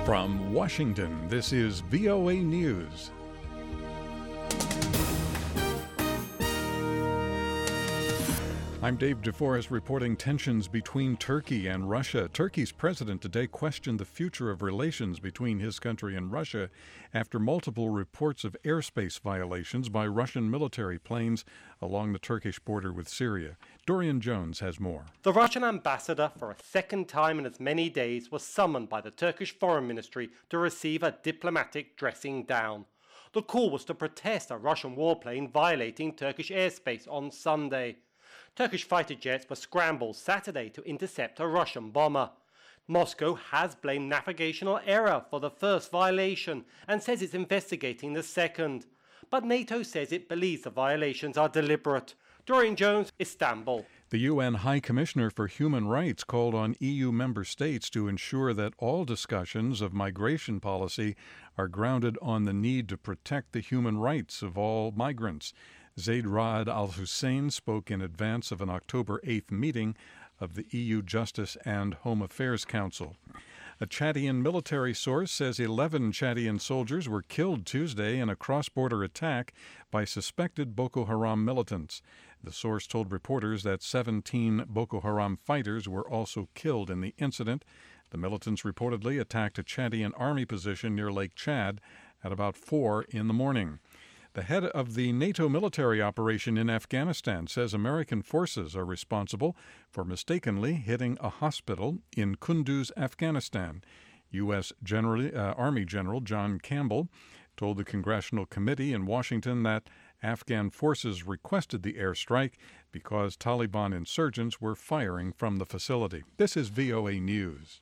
From Washington, this is VOA News. I'm Dave DeForest reporting tensions between Turkey and Russia. Turkey's president today questioned the future of relations between his country and Russia after multiple reports of airspace violations by Russian military planes along the Turkish border with Syria. Dorian Jones has more. The Russian ambassador, for a second time in as many days, was summoned by the Turkish Foreign Ministry to receive a diplomatic dressing down. The call was to protest a Russian warplane violating Turkish airspace on Sunday. Turkish fighter jets were scrambled Saturday to intercept a Russian bomber. Moscow has blamed navigational error for the first violation and says it's investigating the second. But NATO says it believes the violations are deliberate. Dorian Jones, Istanbul. The UN High Commissioner for Human Rights called on EU member states to ensure that all discussions of migration policy are grounded on the need to protect the human rights of all migrants. Zeid Ra'ad Al Hussein spoke in advance of an October 8th meeting of the EU Justice and Home Affairs Council. A Chadian military source says 11 Chadian soldiers were killed Tuesday in a cross-border attack by suspected Boko Haram militants. The source told reporters that 17 Boko Haram fighters were also killed in the incident. The militants reportedly attacked a Chadian army position near Lake Chad at about 4 in the morning. The head of the NATO military operation in Afghanistan says American forces are responsible for mistakenly hitting a hospital in Kunduz, Afghanistan. U.S. Army General John Campbell told the Congressional Committee in Washington that Afghan forces requested the airstrike because Taliban insurgents were firing from the facility. This is VOA News.